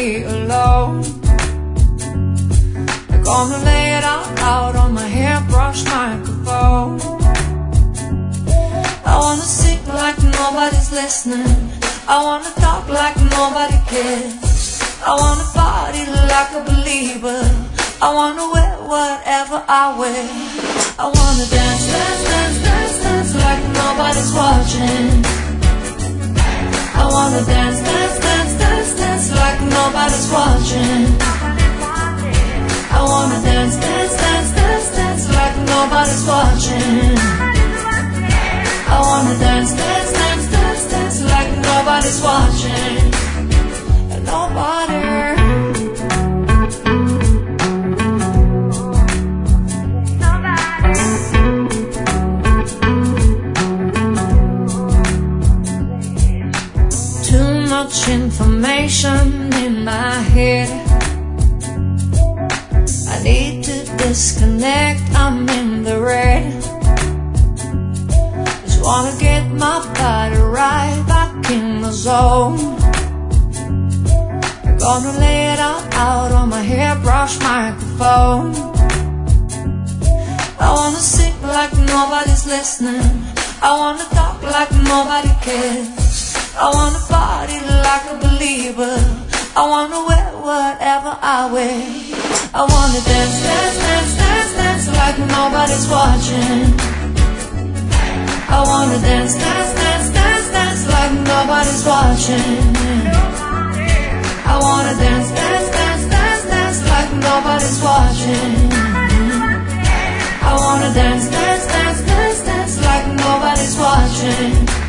be alone. I'm gonna lay it all out on my hairbrush microphone. I wanna sing like nobody's listening. I wanna talk like nobody cares. I wanna party like a believer. I wanna wear whatever I wear. I wanna dance, dance, dance, dance, dance like nobody's watching. I wanna dance, dance, dance, dance, dance like nobody's watching. I wanna dance, dance, dance, dance, dance like nobody's watching. I wanna dance, dance, dance, dance, dance like nobody's watching. And nobody. Much information in my head. I need to disconnect, I'm in the red. Just wanna get my body right back in the zone. I'm gonna lay it all out on my hairbrush microphone. I wanna sing like nobody's listening. I wanna talk like nobody cares. I wanna party like a believer. I wanna wear whatever I wear. I wanna dance, dance, dance, dance, dance like nobody's watching. I wanna dance, dance, dance, dance, dance like nobody's watching. I wanna dance, dance, dance, dance, dance like nobody's watching. I wanna dance, dance, dance, dance, dance like nobody's watching.